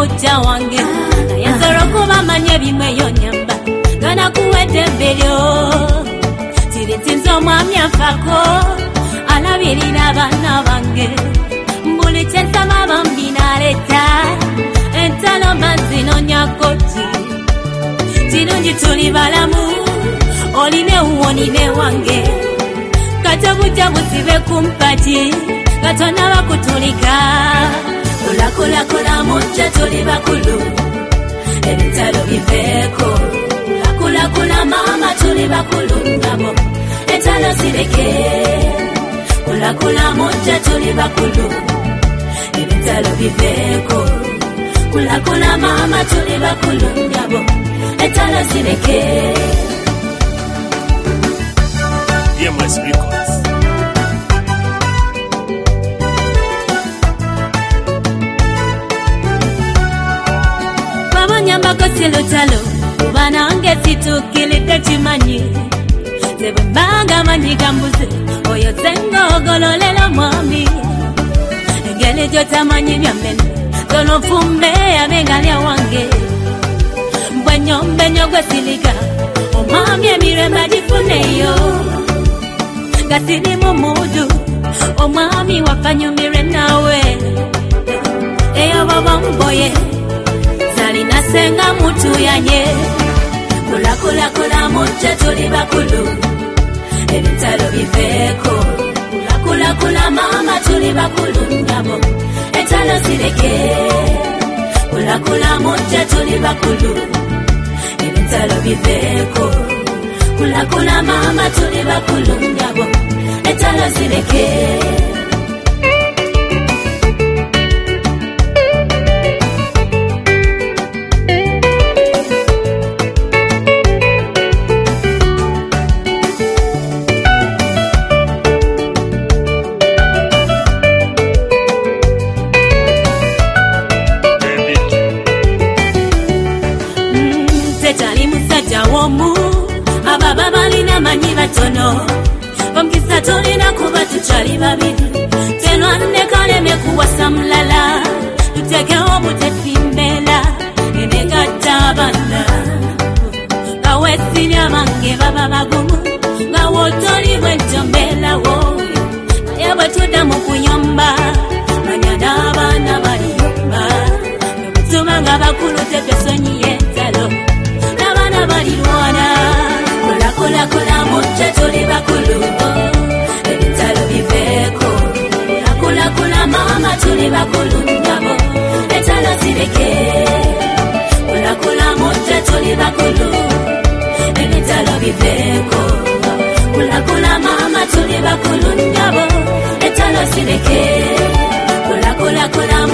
mucha wange yenzoro kuba manye bimwe yonyamba gana kuwete belyo tiretinzo mwami afako alabirira bana bange mbuli chensama bambina leta entalo mazino nyakoti tinunji tuli balamu oline uonine wange katabuja busibe kumpati katona bakutulika kula kula kula mucha tuli bakulu ebitalo biveko kula kula mama tuli bakulu ngabo etalo sireke kula kula mucha tuli bakulu ebitalo biveko kula kula mama tuli bakulu ngabo etalo sireke DMS Records. Nyamba kosilo chalo Ubana ange situ kilite chimanyi Zebe mbanga manyi kambuze Oyo zengo gololelo mwami Ngele jota manyi nyamene Tono fumbe ya mengalia wange Mbwenyo mbenyo gwe silika Omwami emire majifune yo Gasili mumudu Omwami wafanyumire nawe Eyo baba mboye Zalina senga mutu yanye Kula kula kula mucha tuli bakulu Ebitalo biveko Kula kula kula mama tuli bakulu ngabo Etalo sireke Kula kula mucha tuli bakulu Ebitalo biveko Kula kula mama tuli bakulu ngabo Etalo sireke Tono Vamkisa tolina kuba tuchali babidi Tenwa nekale mekuwa samlala Tuteke omu tefimbela Enega tabana Kawesi nyamange baba magumu Kawotoli wenjombela wo Ayawe tudamu kunyomba Manyana bana bariyomba Tumanga bakulu tepesonyi yentalo Nabana barirwana Kula kula mucha tuli bakulu Ebitalo biveko Kula kula mama tuli bakulu ngabo Etalo sireke Kula kula mucha tuli bakulu Ebitalo biveko Kula kula mama tuli bakulu ngabo Etalo sireke Kula kula kula